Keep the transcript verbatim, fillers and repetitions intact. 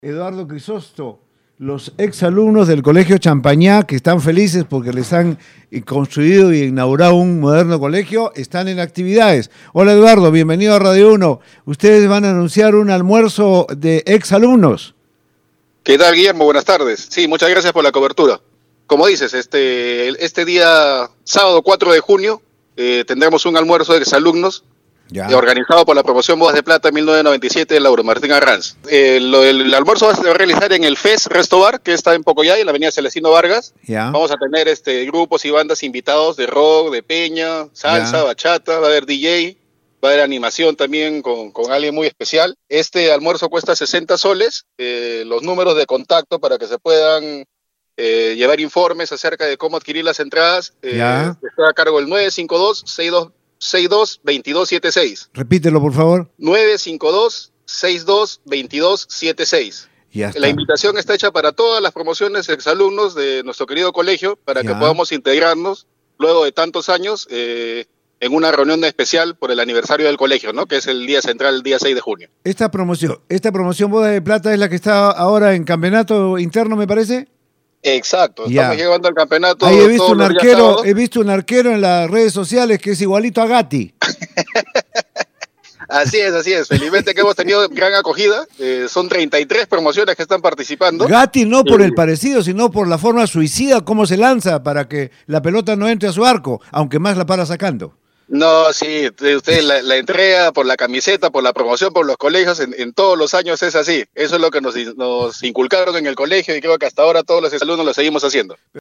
Eduardo Crisosto, los exalumnos del Colegio Champañá, que están felices porque les han construido y inaugurado un moderno colegio, están en actividades. Hola Eduardo, bienvenido a Radio Uno. Ustedes van a anunciar un almuerzo de exalumnos. ¿Qué tal, Guillermo? Buenas tardes. Sí, muchas gracias por la cobertura. Como dices, este, este día, sábado cuatro de junio, eh, tendremos un almuerzo de exalumnos. Ya. Organizado por la promoción Bodas de Plata mil novecientos noventa y siete de Lauro Martín Arranz. Eh, lo, el, el almuerzo va a realizar en el F E S Resto Bar, que está en Pocoyay, en la avenida Celestino Vargas. Ya. Vamos a tener este, grupos y bandas invitados de rock, de peña, salsa, ya. bachata, va a haber D J, va a haber animación también con, con alguien muy especial. Este almuerzo cuesta sesenta soles, eh, los números de contacto para que se puedan eh, llevar informes acerca de cómo adquirir las entradas, eh, está a cargo el nueve cinco dos, seis dos seis dos, veintidós setenta y seis. Repítelo, por favor. nueve cinco dos, seis dos, veintidós setenta y seis. Ya está. La invitación está hecha para todas las promociones exalumnos de nuestro querido colegio para ya. que podamos integrarnos luego de tantos años eh, en una reunión especial por el aniversario del colegio, ¿no? Que es el día central, el día seis de junio. Esta promoción, esta promoción Bodas de Plata es la que está ahora en campeonato interno, me parece. Exacto, estamos ya. llevando al campeonato. Ahí he visto un arquero, he visto un arquero en las redes sociales que es igualito a Gatti. Así es, así es. Felizmente que hemos tenido gran acogida. Eh, son treinta y tres promociones que están participando. Gatti no por eh, el parecido, sino por la forma suicida, cómo se lanza para que la pelota no entre a su arco, aunque más la para sacando. No, sí, usted la, la entrega por la camiseta, por la promoción, por los colegios, en, en todos los años es así. Eso es lo que nos, nos inculcaron en el colegio y creo que hasta ahora todos los alumnos lo seguimos haciendo.